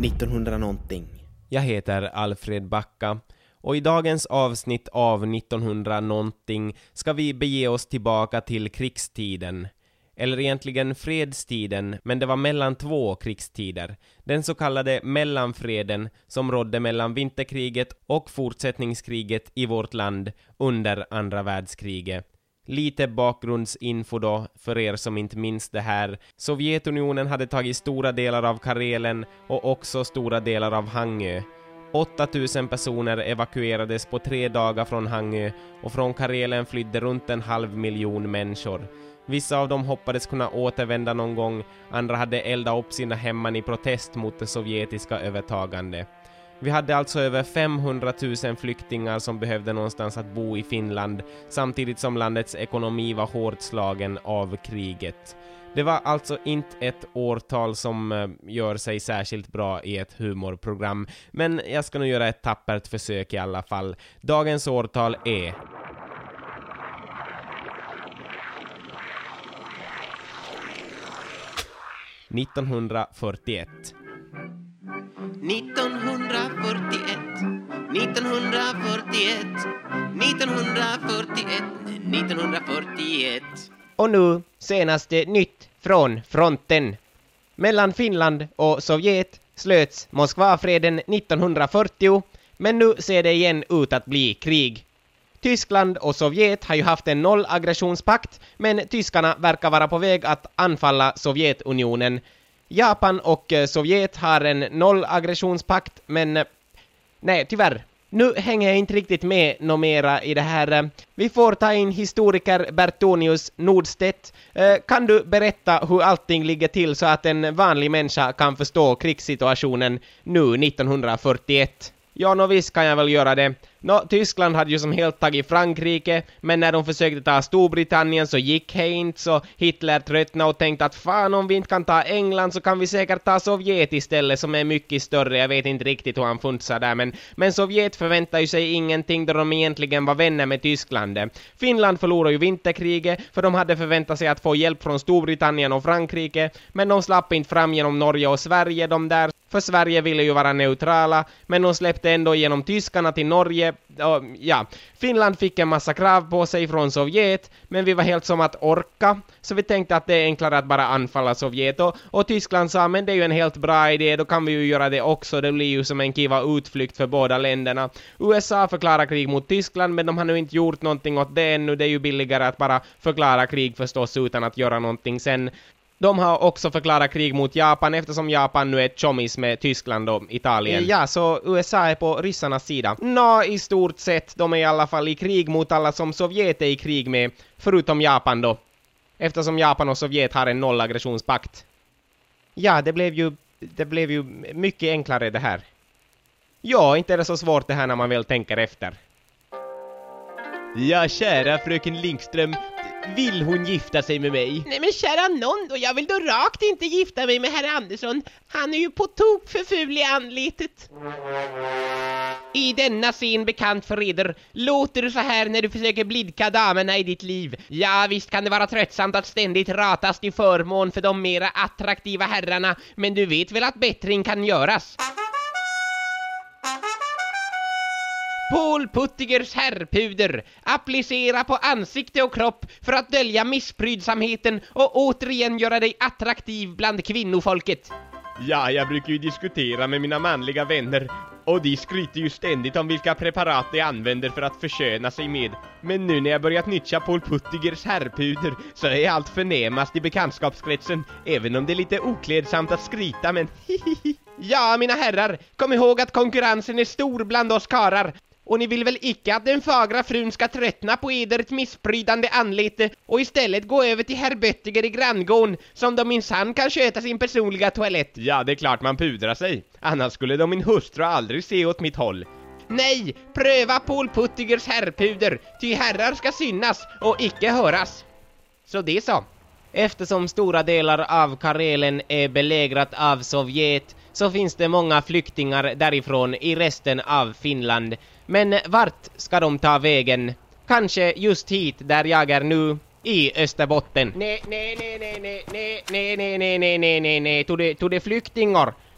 1900 någonting. Jag heter Alfred Backa och i dagens avsnitt av 1900 någonting ska vi bege oss tillbaka till krigstiden. Eller egentligen fredstiden, men det var mellan två krigstider. Den så kallade mellanfreden som rådde mellan vinterkriget och fortsättningskriget i vårt land under andra världskriget. Lite bakgrundsinfo då för er som inte minns det här. Sovjetunionen hade tagit stora delar av Karelen och också stora delar av Hangö. 8000 personer evakuerades på 3 dagar från Hangö och från Karelen flydde runt 500 000 människor. Vissa av dem hoppades kunna återvända någon gång, andra hade eldat upp sina hemman i protest mot det sovjetiska övertagande. Vi hade alltså över 500 000 flyktingar som behövde någonstans att bo i Finland, samtidigt som landets ekonomi var hårt slagen av kriget. Det var alltså inte ett årtal som gör sig särskilt bra i ett humorprogram, men jag ska nog göra ett tappert försök i alla fall. Dagens årtal är 1941. 1941, 1941, 1941, 1941. Och nu senaste nytt från fronten. Mellan Finland och Sovjet slöts Moskvafreden 1940, men nu ser det igen ut att bli krig. Tyskland och Sovjet har ju haft en nollaggressionspakt, men tyskarna verkar vara på väg att anfalla Sovjetunionen. Japan och Sovjet har en nollaggressionspakt, men nej, tyvärr. Nu hänger jag inte riktigt med något mera i det här. Vi får ta in historiker Bertonius Nordstedt. Kan du berätta hur allting ligger till så att en vanlig människa kan förstå krigssituationen nu 1941? Ja, visst kan jag väl göra det. Tyskland hade ju som helt tagit Frankrike, men när de försökte ta Storbritannien så gick det inte, så Hitler tröttnade och tänkte att fan, om vi inte kan ta England så kan vi säkert ta Sovjet istället, som är mycket större. Jag vet inte riktigt hur han funtsar där, men Sovjet förväntar ju sig ingenting då de egentligen var vänner med Tyskland. Finland förlorade ju vinterkriget för de hade förväntat sig att få hjälp från Storbritannien och Frankrike, men de slapp inte fram genom Norge och Sverige, de där. För Sverige ville ju vara neutrala, men de släppte ändå genom tyskarna till Norge. Ja, Finland fick en massa krav på sig från Sovjet, men vi var helt som att orka, så vi tänkte att det är enklare att bara anfalla Sovjet. Och Tyskland sa, men det är ju en helt bra idé, då kan vi ju göra det också, det blir ju som en kiva utflykt för båda länderna. USA förklarar krig mot Tyskland, men de har nu inte gjort någonting åt det ännu, det är ju billigare att bara förklara krig förstås utan att göra någonting sen. De har också förklarat krig mot Japan eftersom Japan nu är tjommis med Tyskland och Italien. Ja, så USA är på ryssarnas sida. I stort sett. De är i alla fall i krig mot alla som Sovjet är i krig med, förutom Japan då. Eftersom Japan och Sovjet har en nollaggressionspakt. Ja, det blev ju mycket enklare det här. Ja, inte är det så svårt det här när man väl tänker efter. Ja, kära fröken Linkström, vill hon gifta sig med mig? Nej men kära nån då, jag vill då rakt inte gifta mig med herr Andersson. Han är ju på tok för ful i anletet. I denna scen bekant för eder låter du så här när du försöker blidka damerna i ditt liv. Ja, visst kan det vara tröttsamt att ständigt ratas till förmån för de mera attraktiva herrarna, men du vet väl att bättring kan göras. Paul Puttigers herrpuder. Applicera på ansikte och kropp för att dölja missprydsamheten och återigen göra dig attraktiv bland kvinnofolket. Ja, jag brukar ju diskutera med mina manliga vänner och de skryter ju ständigt om vilka preparat de använder för att försköna sig med. Men nu när jag börjat nyttja Paul Puttigers herrpuder så är jag allt förnämast i bekantskapskretsen, även om det är lite oklädsamt att skryta, men Ja, mina herrar, kom ihåg att konkurrensen är stor bland oss karar. Och ni vill väl icke att den fagra frun ska tröttna på edert missprydande anlete och istället gå över till herr Böttiger i granngården, som de minsann kan sköta sin personliga toalett. Ja, det är klart man pudrar sig. Annars skulle de min hustru aldrig se åt mitt håll. Nej, pröva Paul Puttigers herrpuder, ty herrar ska synas och icke höras. Så det så. Eftersom stora delar av Karelen är belägrat av Sovjet så finns det många flyktingar därifrån i resten av Finland. Men vart ska de ta vägen? Kanske just hit där jag är nu, i Österbotten. Nej, tog det flyktingar.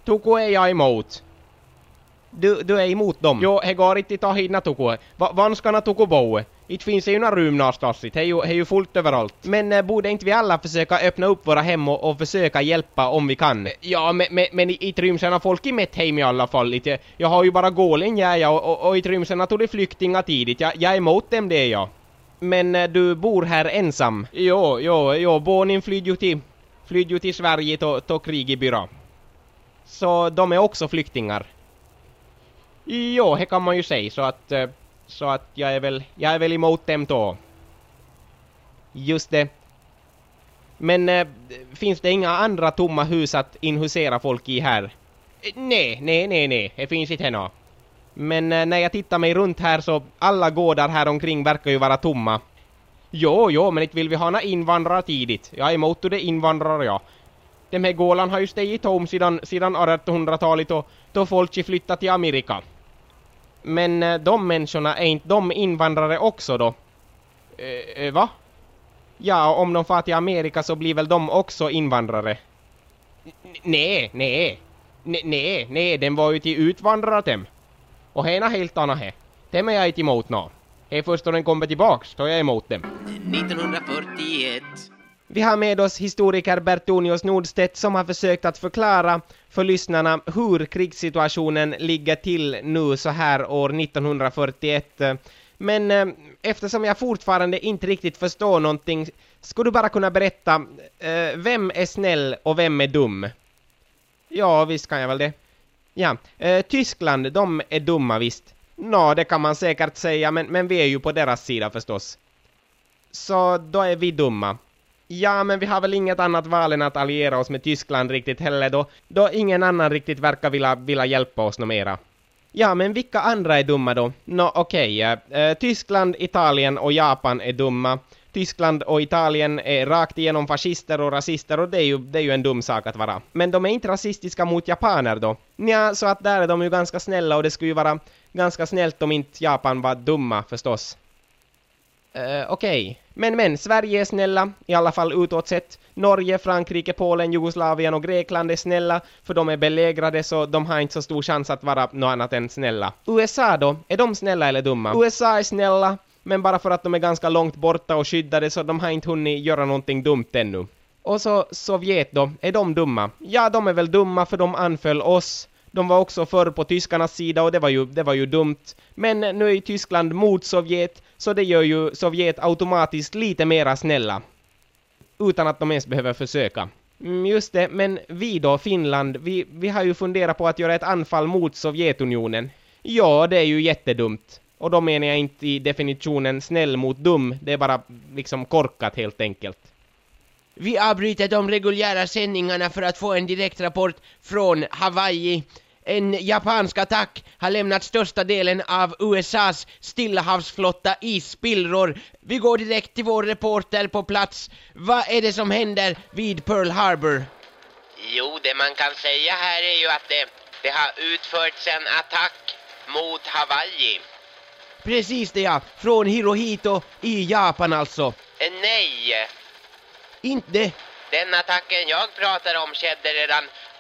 Tuku är jag emot. Du är emot dem? Jo, he går inte ta hidna Tuku. Vanskana Tuku boe. It finns ju några rum någonstans. Det är ju fullt överallt. Men borde inte vi alla försöka öppna upp våra hem och försöka hjälpa om vi kan? Ja, men i Trymsarna folk i mitt hem i alla fall. Jag har ju bara gålen och i Trymsarna tog det flyktingar tidigt. Jag är emot dem det, ja. Men du bor här ensam? Jo, barnen flydde ju till Sverige då krig i byra. Så de är också flyktingar? Jo, det kan man ju säga. Så att jag är väl emot dem då. Just det. Men finns det inga andra tomma hus att inhusera folk i här? Nej. Det finns inte henne. Men när jag tittar mig runt här så alla gårdar här omkring verkar ju vara tomma. Jo, men inte vill vi ha några invandrare tidigt. Jag är emot det invandrare, ja. De här gårdarna har ju stigit tom sedan 1800-talet och då folk flyttat till Amerika. Men de människorna, är inte de invandrare också då? Va? Ja, om de far till Amerika så blir väl de också invandrare? Nej, den var ju till utvandrare dem. Och hena helt annat här. Dem är jag inte emot nå. Här först då den kommer tillbaks, då är jag emot dem. 1941. Vi har med oss historiker Bertonius Nordstedt som har försökt att förklara för lyssnarna hur krigssituationen ligger till nu så här år 1941. Men eftersom jag fortfarande inte riktigt förstår någonting, skulle du bara kunna berätta vem är snäll och vem är dum? Ja, visst kan jag väl det. Ja, Tyskland, de är dumma visst. Det kan man säkert säga, men vi är ju på deras sida förstås. Så då är vi dumma. Ja, men vi har väl inget annat val än att alliera oss med Tyskland riktigt heller då ingen annan riktigt verkar vilja hjälpa oss något mera. Ja, men vilka andra är dumma då? Okej. Tyskland, Italien och Japan är dumma. Tyskland och Italien är rakt igenom fascister och rasister och det är ju en dum sak att vara. Men de är inte rasistiska mot japaner då? Ja, så att där är de ju ganska snälla och det skulle ju vara ganska snällt om inte Japan var dumma förstås. Okej. Men Sverige är snälla, i alla fall utåt sett. Norge, Frankrike, Polen, Jugoslavien och Grekland är snälla, för de är belägrade så de har inte så stor chans att vara något annat än snälla. USA då, är de snälla eller dumma? USA är snälla, men bara för att de är ganska långt borta och skyddade så de har inte hunnit göra någonting dumt ännu. Och så Sovjet då, är de dumma? Ja, de är väl dumma för de anföll oss. De var också förr på tyskarnas sida och det var ju dumt. Men nu är Tyskland mot Sovjet så det gör ju Sovjet automatiskt lite mera snälla. Utan att de ens behöver försöka. Just det, men vi då, Finland, vi har ju funderat på att göra ett anfall mot Sovjetunionen. Ja, det är ju jättedumt. Och då menar jag inte i definitionen snäll mot dum, det är bara liksom korkat helt enkelt. Vi avbryter de reguljära sändningarna för att få en direktrapport från Hawaii. En japansk attack har lämnat största delen av USAs stillahavsflotta i spillror. Vi går direkt till vår reporter på plats. Vad är det som händer vid Pearl Harbor? Jo, det man kan säga här är ju att det har utförts en attack mot Hawaii. Precis det, ja. Från Hirohito i Japan alltså. Nej. Inte. Den attacken jag pratar om skedde redan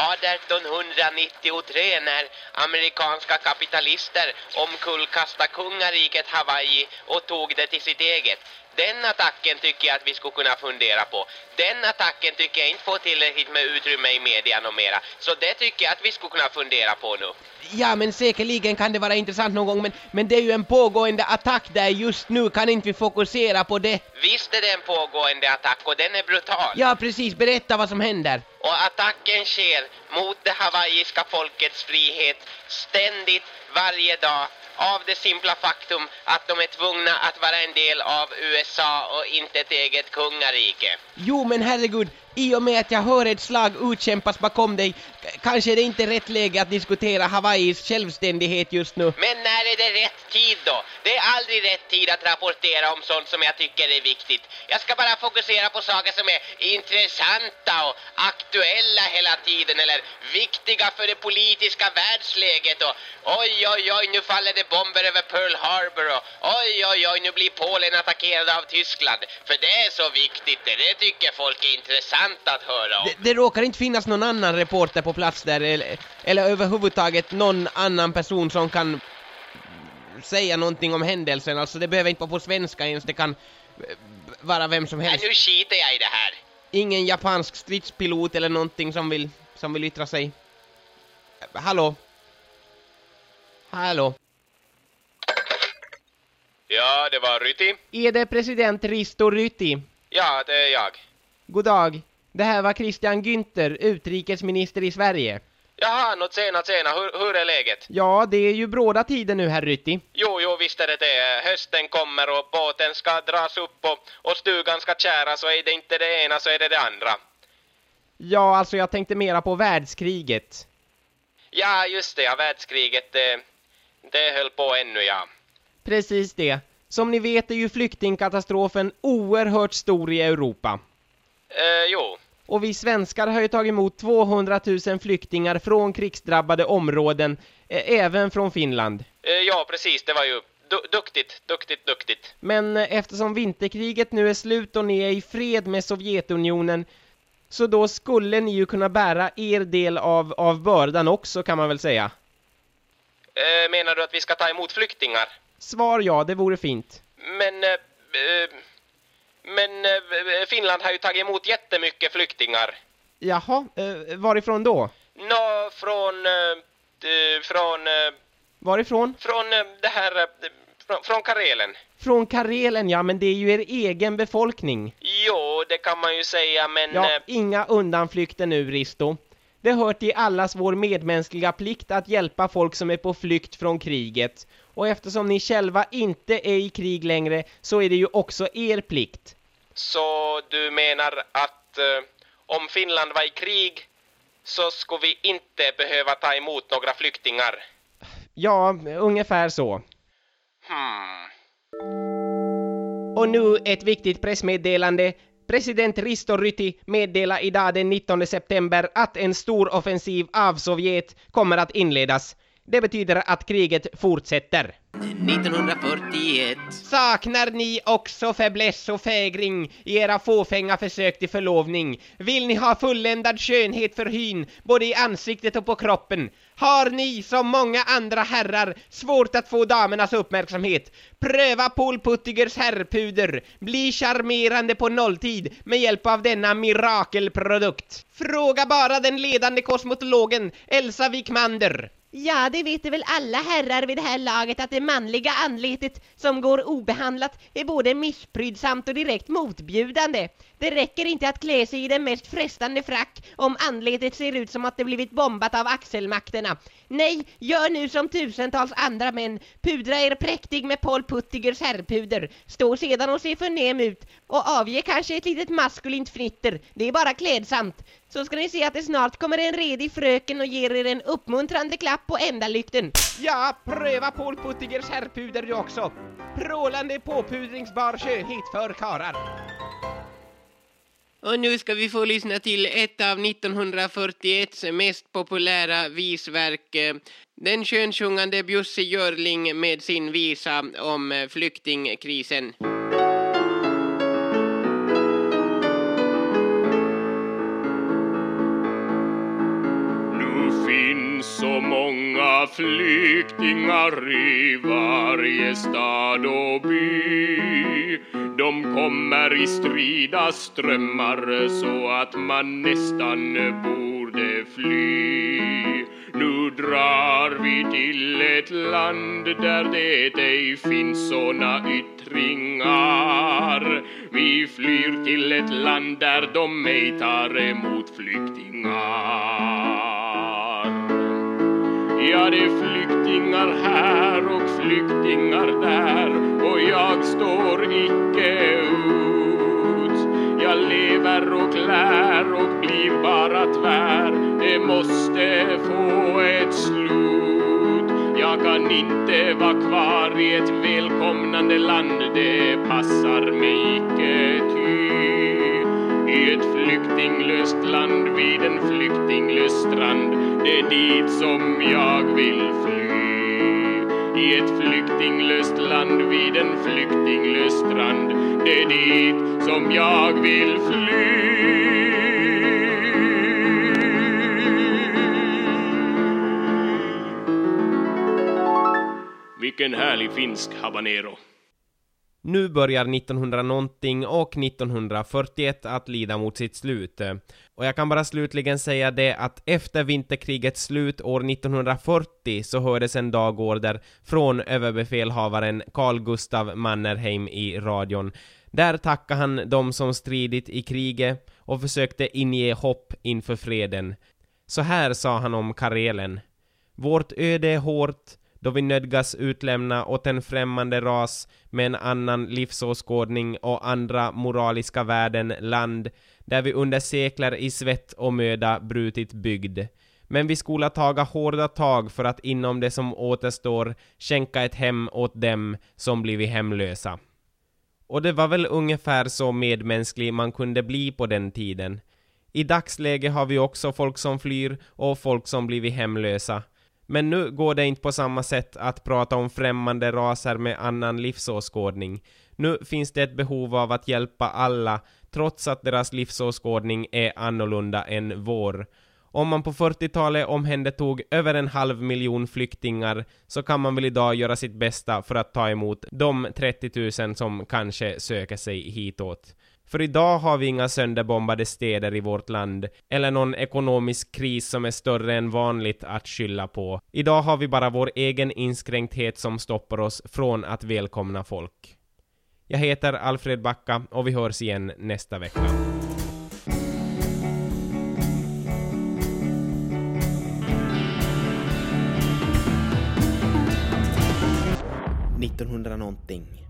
1893 när amerikanska kapitalister omkullkastade kungariket Hawaii och tog det till sitt eget. Den attacken tycker jag att vi skulle kunna fundera på. Den attacken tycker jag inte får tillräckligt med utrymme i media och mera. Så det tycker jag att vi skulle kunna fundera på nu. Ja, men säkerligen kan det vara intressant någon gång. Men det är ju en pågående attack där just nu. Kan inte vi fokusera på det? Visst är det en pågående attack och den är brutal. Ja, precis. Berätta vad som händer. Och attacken sker mot det hawaiiska folkets frihet ständigt, varje dag. Av det simpla faktum att de är tvungna att vara en del av USA och inte ett eget kungarike. Jo, men herregud, i och med att jag hör ett slag utkämpas bakom dig, kanske det inte är rätt läge att diskutera Hawaiis självständighet just nu. Men när är det rätt tid då? Det är aldrig rätt tid att rapportera om sånt som jag tycker är viktigt. Jag ska bara fokusera på saker som är intressanta och aktuella hela tiden, eller viktiga för det politiska världsläget. Och oj, nu faller det bomber över Pearl Harbor, och oj, nu blir Polen attackerad av Tyskland. För det är så viktigt, det tycker folk är intressant att höra om. Det råkar inte finnas någon annan reporter på plats där, eller överhuvudtaget någon annan person som kan säga någonting om händelsen. Alltså det behöver inte vara på svenska ens, det kan vara vem som helst. Nu skiter jag i det här. Ingen japansk stridspilot eller någonting som vill yttra sig. Hallå? Ja, det var Ryti. Är det president Risto Ryti? Ja, det är jag. God dag. Det här var Christian Günther, utrikesminister i Sverige. Jaha, tjena. Hur är läget? Ja, det är ju bråda tider nu, herr Ryti. Jo, visst är det. Hösten kommer och båten ska dras upp och stugan ska kära, så är det inte det ena så är det det andra. Ja, alltså jag tänkte mera på världskriget. Ja, just det, världskriget, det höll på ännu, ja. Precis det. Som ni vet är ju flyktingkatastrofen oerhört stor i Europa. Jo. Och vi svenskar har ju tagit emot 200 000 flyktingar från krigsdrabbade områden, även från Finland. Ja, precis, det var ju duktigt. Men eftersom vinterkriget nu är slut och ni är i fred med Sovjetunionen, så då skulle ni ju kunna bära er del av bördan också, kan man väl säga. Menar du att vi ska ta emot flyktingar? Svar ja, det vore fint. Men Finland har ju tagit emot jättemycket flyktingar. Jaha, varifrån då? Varifrån? Från Karelen. Från Karelen, ja, men det är ju er egen befolkning. Jo, det kan man ju säga, men... Ja, inga undanflykter nu, Risto. Det hör till allas vår medmänskliga plikt att hjälpa folk som är på flykt från kriget. Och eftersom ni själva inte är i krig längre så är det ju också er plikt. Så du menar att om Finland var i krig så skulle vi inte behöva ta emot några flyktingar? Ja, ungefär så. Och nu ett viktigt pressmeddelande. President Risto Ryti meddelar idag den 19 september att en stor offensiv av Sovjet kommer att inledas. Det betyder att kriget fortsätter. 1941. Saknar ni också fäbless och fägring i era fåfänga försök till förlovning? Vill ni ha fulländad skönhet för hyn, både i ansiktet och på kroppen? Har ni, som många andra herrar, svårt att få damernas uppmärksamhet? Pröva Paul Puttigers herrpuder. Bli charmerande på nolltid med hjälp av denna mirakelprodukt. Fråga bara den ledande kosmetologen Elsa Wikmander. Ja, det vet väl alla herrar vid det här laget att det manliga anletet som går obehandlat är både missprydsamt och direkt motbjudande. Det räcker inte att klä sig i den mest frestande frack om anletet ser ut som att det blivit bombat av axelmakterna. Nej, gör nu som tusentals andra män. Pudra er präktig med Paul Puttigers herrpuder. Stå sedan och se förnäm ut och avge kanske ett litet maskulint fnitter. Det är bara klädsamt. Så ska ni se att det snart kommer en redig fröken och ger er en uppmuntrande klapp på ändalykten. Ja, pröva Paul Puttigers herrpuder du också. Prålande påpudringsbar skönhet för karar. Och nu ska vi få lyssna till ett av 1941s mest populära visverk. Den könsjungande Bjussi Görling med sin visa om flyktingkrisen. Så många flyktingar i varje stad och by. De kommer i strida strömmar så att man nästan borde fly. Nu drar vi till ett land där det ej finns såna yttringar. Vi flyr till ett land där de ej tar emot flyktingar. Ja, det är flyktingar här och flyktingar där och jag står icke ut. Jag lever och lär och blir bara tvär. Det måste få ett slut. Jag Jag kan inte vara kvar i ett välkomnande land, det passar mig icke ty. I ett flyktinglöst land vid en flyktinglös strand, det är dit som jag vill fly. I ett flyktinglöst land vid en flyktinglös strand, det är dit som jag vill fly. Vilken härlig finsk habanero. Nu börjar 1900 och 1941 att lida mot sitt slut. Och jag kan bara slutligen säga det att efter vinterkrigets slut år 1940 så hördes en dagorder från överbefälhavaren Carl Gustav Mannerheim i radion. Där tackade han de som stridit i kriget och försökte inge hopp inför freden. Så här sa han om Karelen: vårt öde är hårt, då vi nödgas utlämna åt en främmande ras med en annan livsåskådning och andra moraliska värden land, där vi under sekler i svett och möda brutit bygd. Men vi skola taga hårda tag för att inom det som återstår skänka ett hem åt dem som blivit hemlösa. Och det var väl ungefär så medmänsklig man kunde bli på den tiden. I dagsläge har vi också folk som flyr och folk som blivit hemlösa. Men nu går det inte på samma sätt att prata om främmande raser med annan livsåskådning. Nu finns det ett behov av att hjälpa alla, trots att deras livsåskådning är annorlunda än vår. Om man på 40-talet omhändertog över 500 000 flyktingar, så kan man väl idag göra sitt bästa för att ta emot de 30 000 som kanske söker sig hitåt. För idag har vi inga sönderbombade städer i vårt land, eller någon ekonomisk kris som är större än vanligt att skylla på. Idag har vi bara vår egen inskränkthet som stoppar oss från att välkomna folk. Jag heter Alfred Backa och vi hörs igen nästa vecka. –1900 någonting.